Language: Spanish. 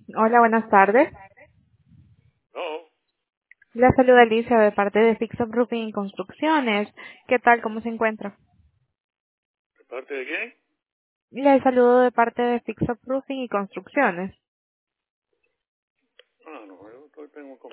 Hola, buenas tardes. No, La saluda Alicia de parte de Fix Up Roofing y Construcciones. ¿Qué tal? ¿Cómo se encuentra? ¿de parte de quién? Le saludo de parte de Fix Up Roofing y Construcciones. Ah, no, yo tengo